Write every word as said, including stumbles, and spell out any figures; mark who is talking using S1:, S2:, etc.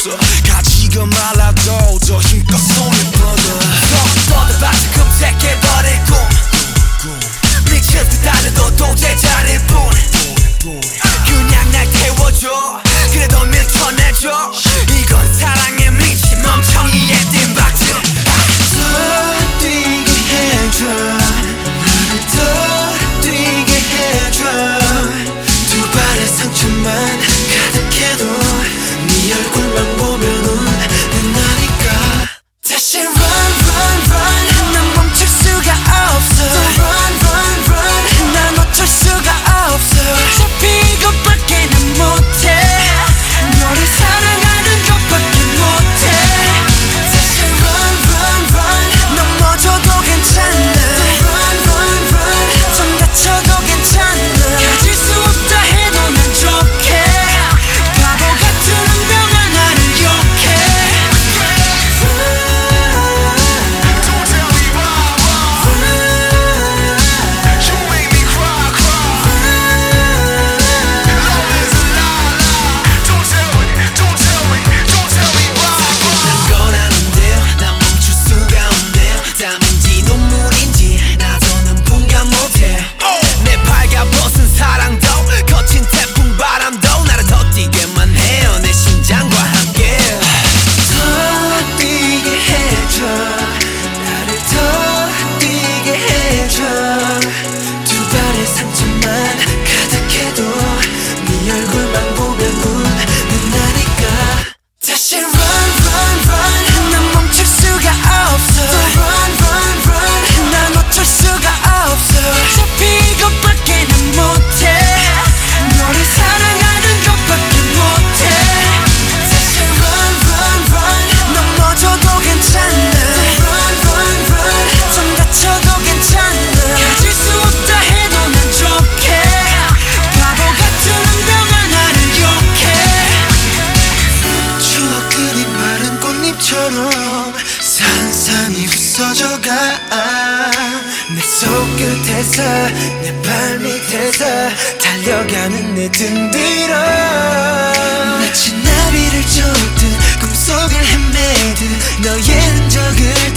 S1: 없어. 가지가 말라도 더 힘껏 손을 뻗어.
S2: 뻗어봐서 금색해버릴 꿈 미칠 듯 달려도 도대체 않을 뿐 그냥 날 태워줘. 그래도 밀쳐내줘. 이건 사랑에 미친 멍청이의 띵박질.
S1: 더 뛰게 해줘. 나를 더 뛰게 해줘. 두 발의 상처만 가득해도 네 얼굴만 보면은 끝나니까.
S2: 다시 run run run 난 멈출 수가 없어. 또 run run run 난 놓칠 수가 없어. 어차피 이것밖에 난 못해. 너를 사랑하는 것밖에 못해. 다시 run run run 넘어져도 괜찮아. 또 run run run 좀 다쳐도 괜찮아. 가질 수 없다 해도 난 좋게. 바보 같은 운명아 나를 욕해.
S1: 산산이 부서져가. 내 손끝에서 내 발밑에서 달려가는 내 등 뒤로 마치 나비를 쫓듯 꿈속을 헤매듯 너의 흔적을